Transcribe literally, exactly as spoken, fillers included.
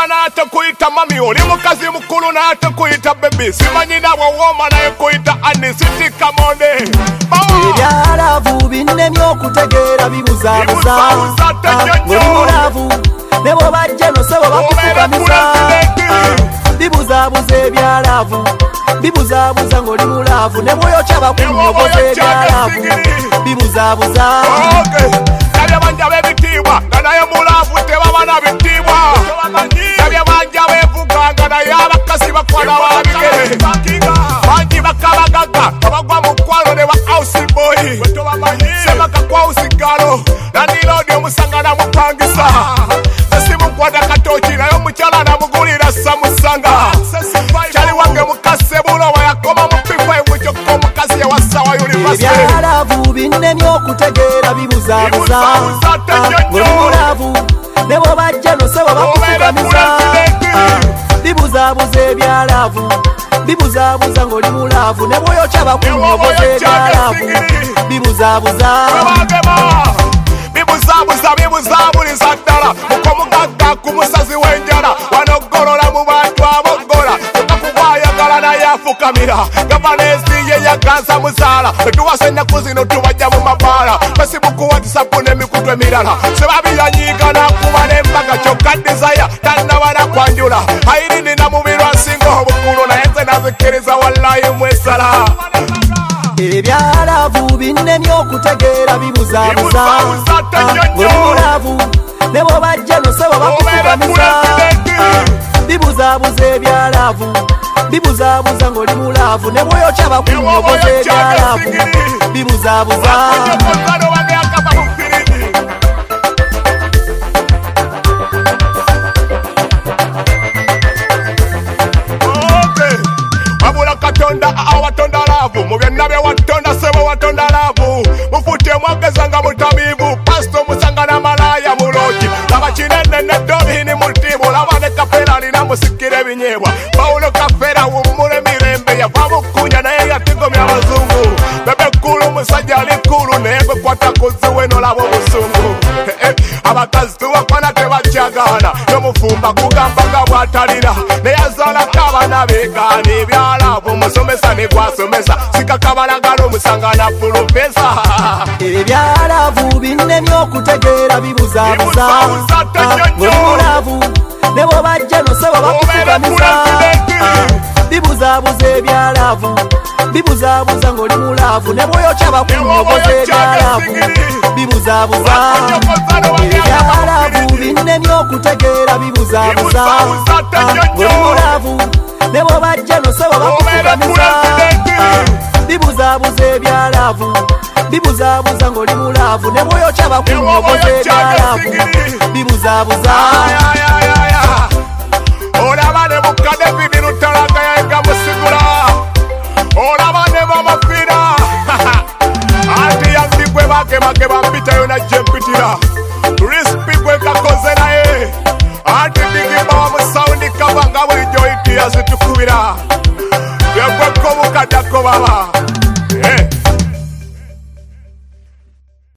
mwana nate kuyita mami, oli mukazi mukulu nate kuyita baby, simanyi nawe woma naye kuyita ani, siti kamonde. Ebyalavu binnemye okutegeera bibuzaabuza, oli mulavu ne bw'obajja nosebo bakufukamiza. Bibuzaabuza ebyalavu, bibuzaabuza ng'oli mulavu ne bw'oyokya bakunyogoza ebyalavu, bibuzaabuza. Nabye banja b'ebitiibwa nga naye mulavu tebaba na bitiibwa, nabye banja beevuga nga naye abakasi bakwana babigere, bangi bakabagaga abagwa mu kwalo ne ba house boy, sebaka kwa house galo nandiroodi omusanga namupangisa, nasimukwata katoki naye omukyala namugulira samusanga, kyali wange mukase bulowa yakoma mu pifa emukyokka omukazi yawasa wa university. Ebyalavu binnemye okutegeera bibuzaabuza, oli mulavu ne bw'obajja nosebo bakufukamiza. Bibuzaabuza ebyalavu, bibuzaabuza ng'oli mulavu ne bw'oyokya bakunyogoza ebyalavu, bibuzaabuza. Bibuzaabuza bibuzaabuliza ddala mukomugagga ku musazi w'enjala, wanoggolola mu bantu aboggola okakugwayagala naye afukamira, gavanesi ye yaganza muzaala, tetuwasa ennaku zino tubajja mu mabaala, fesibuku watisapu n'emikutu emirala, sebabiyanyiiga n'akuba n'embaga kyokka desire tannabala kwanjula, ayirini namubirwa nsinga obukulu naye nze nazikkiriza wallayi mwesala. Ebyalavu binnemye okutegeera bibuzaabuza, oli mulavu ne bw'obajja nosebo bakufukamiza. Bibuzaabuza ebyalavu, bibuzaabuza ng'oli mulavu ne bw'oyokya bakunyogoza ebyalavu, bibuzaabuza. Wabula Katonda awatonda laavu, mu byonna bye watonda sebo watonda laavu, mufute mwageza nga mutabiivu, pasito musanga n'amalaaya muloogi, laba kinene n'eddobini mutiibu, laba ne Kafeera alina musikira ebinyeebwa, Pawulo Kafeera wummula emirembe yava mukunya naye yatigomya abazungu, bebe kkulu musajja ali kkulu naye gwe kwata kuziwe n'olaba obusungu. Abakazi tubakwana tebakyagaana, n'omufumba kugambaga bw'atalira, naye azaalako abaana beegaana. Ebyalavu musomesa ne gwasomesa, sikakabalagala omusanga na pulofesa. Ebyalavu binnemye okutegeera bibuzaabuza, oli mulavu ne bw'obajja nosebo bakufukamiza. Bibuzaabuza ebyalavu, bibuzaabuza ng'oli mulavu ne bw'oyokya bakunyogoza ebyalavu, bibuzaabuza. Ebyalavu binnemye okutegeera bibuzaabuza, oli mulavu ne bw'obajja nosebo bakufukamiza. Bibuzaabuza ebyalavu, bibuzaabuza ng'oli mulavu ne bw'oyokya bakunyogoza ebyalavu, bibuzaabuza. Olaba ne mukade bini lutalaga yayiga musigula, olaba ne mama fina anti yambigwe bagemagema mpitayo najje mpitira, rispi gwe kakoze naye anti digimba wa musawundi kaba nga bulijjo iti yazitukubira, byegweko mukadako baba.